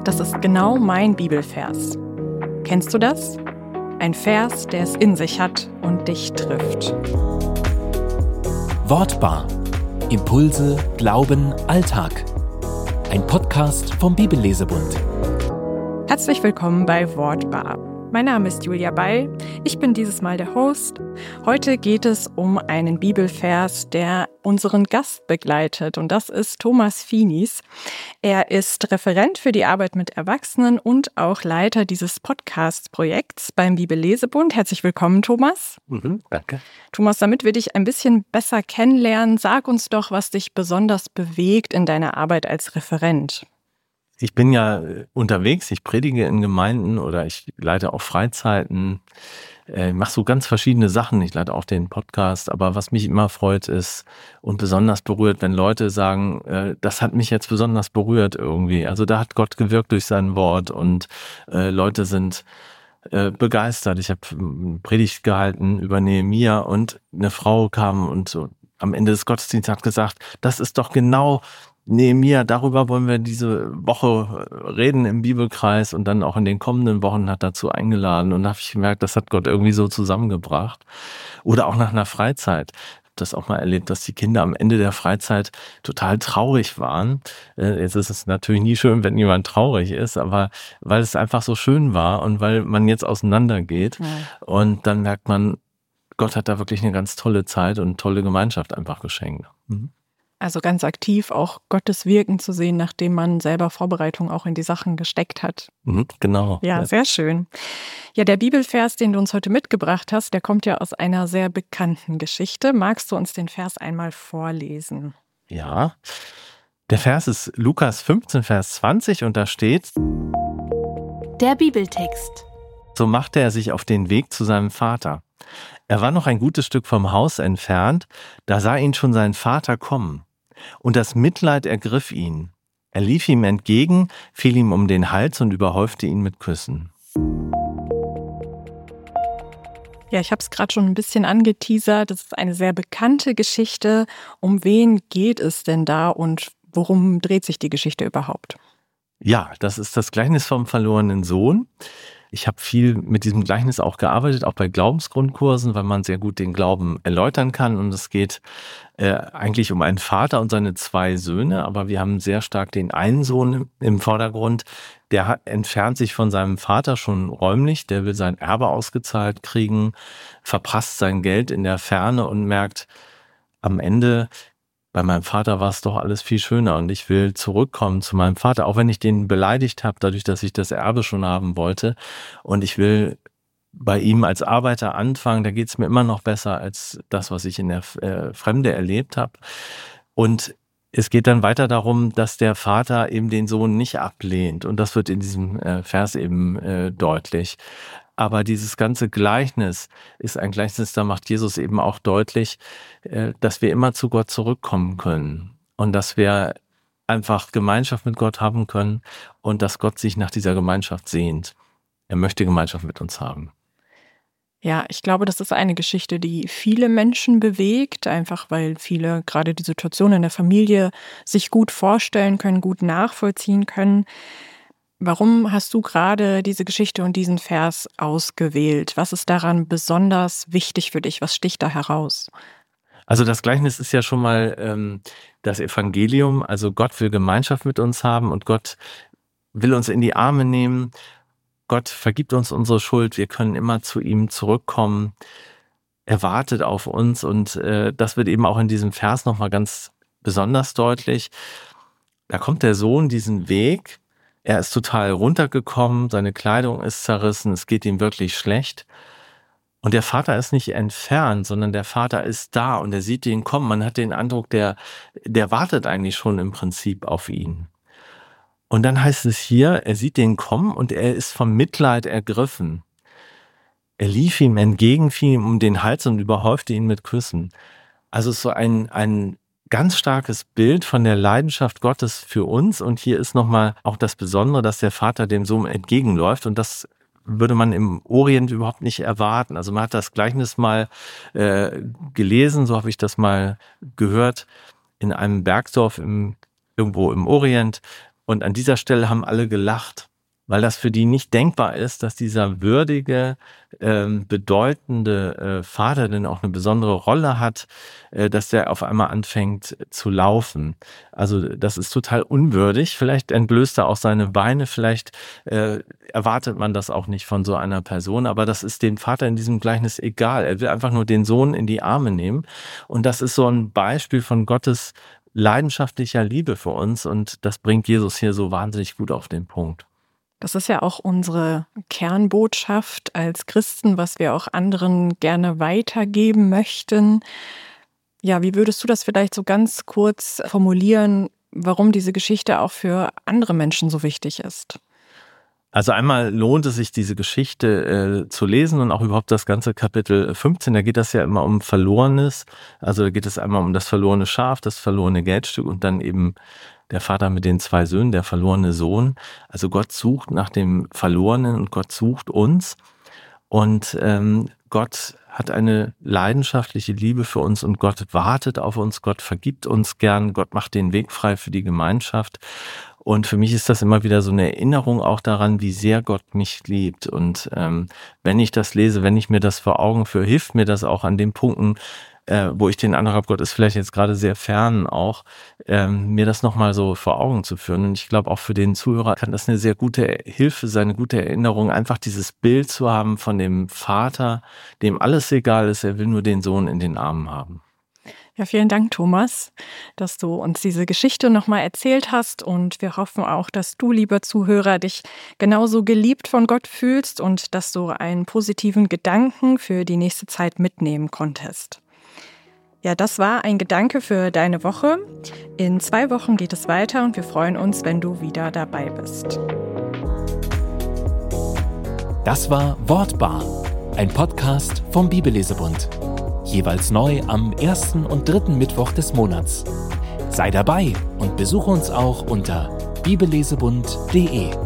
Das ist genau mein Bibelvers. Kennst du das? Ein Vers, der es in sich hat und dich trifft. Wortbar. Impulse, Glauben, Alltag. Ein Podcast vom Bibellesebund. Herzlich willkommen bei Wortbar. Mein Name ist Julia Bay. Ich bin dieses Mal der Host. Heute geht es um einen Bibelvers, der unseren Gast begleitet. Und das ist Thomas Finis. Er ist Referent für die Arbeit mit Erwachsenen und auch Leiter dieses Podcast-Projekts beim Bibellesebund. Herzlich willkommen, Thomas. Danke. Thomas, damit wir dich ein bisschen besser kennenlernen, sag uns doch, was dich besonders bewegt in deiner Arbeit als Referent. Ich bin ja unterwegs, ich predige in Gemeinden oder ich leite auch Freizeiten, mache so ganz verschiedene Sachen. Ich leite auch den Podcast, aber was mich immer freut ist und besonders berührt, wenn Leute sagen, das hat mich jetzt besonders berührt irgendwie. Also da hat Gott gewirkt durch sein Wort und Leute sind begeistert. Ich habe eine Predigt gehalten über Nehemia und eine Frau kam und so am Ende des Gottesdienstes hat gesagt, das ist doch genau Nehemia, darüber wollen wir diese Woche reden im Bibelkreis und dann auch in den kommenden Wochen hat dazu eingeladen und da habe ich gemerkt, das hat Gott irgendwie so zusammengebracht. Oder auch nach einer Freizeit. Ich habe das auch mal erlebt, dass die Kinder am Ende der Freizeit total traurig waren. Jetzt ist es natürlich nie schön, wenn jemand traurig ist, aber weil es einfach so schön war und weil man jetzt auseinandergeht und dann merkt man, Gott hat da wirklich eine ganz tolle Zeit und tolle Gemeinschaft einfach geschenkt. Also ganz aktiv auch Gottes Wirken zu sehen, nachdem man selber Vorbereitung auch in die Sachen gesteckt hat. Genau. Ja, sehr schön. Ja, der Bibelvers, den du uns heute mitgebracht hast, der kommt ja aus einer sehr bekannten Geschichte. Magst du uns den Vers einmal vorlesen? Ja, der Vers ist Lukas 15, Vers 20 und da steht: Der Bibeltext. So machte er sich auf den Weg zu seinem Vater. Er war noch ein gutes Stück vom Haus entfernt, da sah ihn schon sein Vater kommen. Und das Mitleid ergriff ihn. Er lief ihm entgegen, fiel ihm um den Hals und überhäufte ihn mit Küssen. Ja, ich habe es gerade schon ein bisschen angeteasert. Das ist eine sehr bekannte Geschichte. Um wen geht es denn da und worum dreht sich die Geschichte überhaupt? Ja, das ist das Gleichnis vom verlorenen Sohn. Ich habe viel mit diesem Gleichnis auch gearbeitet, auch bei Glaubensgrundkursen, weil man sehr gut den Glauben erläutern kann. Und es geht eigentlich um einen Vater und seine zwei Söhne, aber wir haben sehr stark den einen Sohn im Vordergrund. Der entfernt sich von seinem Vater schon räumlich, der will sein Erbe ausgezahlt kriegen, verprasst sein Geld in der Ferne und merkt am Ende, bei meinem Vater war es doch alles viel schöner und ich will zurückkommen zu meinem Vater, auch wenn ich den beleidigt habe, dadurch, dass ich das Erbe schon haben wollte. Und ich will bei ihm als Arbeiter anfangen, da geht es mir immer noch besser als das, was ich in der Fremde erlebt habe. Und es geht dann weiter darum, dass der Vater eben den Sohn nicht ablehnt. Und das wird in diesem Vers eben deutlich. Aber dieses ganze Gleichnis ist ein Gleichnis, da macht Jesus eben auch deutlich, dass wir immer zu Gott zurückkommen können und dass wir einfach Gemeinschaft mit Gott haben können und dass Gott sich nach dieser Gemeinschaft sehnt. Er möchte Gemeinschaft mit uns haben. Ja, ich glaube, das ist eine Geschichte, die viele Menschen bewegt, einfach weil viele gerade die Situation in der Familie sich gut vorstellen können, gut nachvollziehen können. Warum hast du gerade diese Geschichte und diesen Vers ausgewählt? Was ist daran besonders wichtig für dich? Was sticht da heraus? Also das Gleichnis ist ja schon mal das Evangelium. Also Gott will Gemeinschaft mit uns haben und Gott will uns in die Arme nehmen. Gott vergibt uns unsere Schuld. Wir können immer zu ihm zurückkommen. Er wartet auf uns und das wird eben auch in diesem Vers nochmal ganz besonders deutlich. Da kommt der Sohn diesen Weg. Er ist total runtergekommen, seine Kleidung ist zerrissen, es geht ihm wirklich schlecht. Und der Vater ist nicht entfernt, sondern der Vater ist da und er sieht ihn kommen. Man hat den Eindruck, der wartet eigentlich schon im Prinzip auf ihn. Und dann heißt es hier, er sieht den kommen und er ist vom Mitleid ergriffen. Er lief ihm entgegen, fiel ihm um den Hals und überhäufte ihn mit Küssen. Also es ist so ein ganz starkes Bild von der Leidenschaft Gottes für uns. Und hier ist nochmal auch das Besondere, dass der Vater dem Sohn entgegenläuft. Und das würde man im Orient überhaupt nicht erwarten. Also man hat das Gleichnis mal gelesen, so habe ich das mal gehört, in einem Bergdorf irgendwo im Orient. Und an dieser Stelle haben alle gelacht, weil das für die nicht denkbar ist, dass dieser würdige, bedeutende Vater, der auch eine besondere Rolle hat, dass der auf einmal anfängt zu laufen. Also das ist total unwürdig. Vielleicht entblößt er auch seine Beine, vielleicht erwartet man das auch nicht von so einer Person, aber das ist dem Vater in diesem Gleichnis egal. Er will einfach nur den Sohn in die Arme nehmen. Und das ist so ein Beispiel von Gottes leidenschaftlicher Liebe für uns und das bringt Jesus hier so wahnsinnig gut auf den Punkt. Das ist ja auch unsere Kernbotschaft als Christen, was wir auch anderen gerne weitergeben möchten. Ja, wie würdest du das vielleicht so ganz kurz formulieren, warum diese Geschichte auch für andere Menschen so wichtig ist? Also einmal lohnt es sich, diese Geschichte zu lesen und auch überhaupt das ganze Kapitel 15. Da geht das ja immer um Verlorenes. Also da geht es einmal um das verlorene Schaf, das verlorene Geldstück und dann eben der Vater mit den 2 Söhnen, der verlorene Sohn. Also Gott sucht nach dem Verlorenen und Gott sucht uns. Und Gott hat eine leidenschaftliche Liebe für uns und Gott wartet auf uns, Gott vergibt uns gern, Gott macht den Weg frei für die Gemeinschaft. Und für mich ist das immer wieder so eine Erinnerung auch daran, wie sehr Gott mich liebt. Und wenn ich das lese, wenn ich mir das vor Augen führe, hilft mir das auch an den Punkten, wo ich den Eindruck habe, Gott ist vielleicht jetzt gerade sehr fern auch, mir das nochmal so vor Augen zu führen. Und ich glaube, auch für den Zuhörer kann das eine sehr gute Hilfe sein, eine gute Erinnerung, einfach dieses Bild zu haben von dem Vater, dem alles egal ist, er will nur den Sohn in den Armen haben. Ja, vielen Dank, Thomas, dass du uns diese Geschichte nochmal erzählt hast. Und wir hoffen auch, dass du, lieber Zuhörer, dich genauso geliebt von Gott fühlst und dass du einen positiven Gedanken für die nächste Zeit mitnehmen konntest. Ja, das war ein Gedanke für deine Woche. In 2 Wochen geht es weiter und wir freuen uns, wenn du wieder dabei bist. Das war Wortbar, ein Podcast vom Bibellesebund. Jeweils neu am 1. und 3. Mittwoch des Monats. Sei dabei und besuche uns auch unter bibellesebund.de.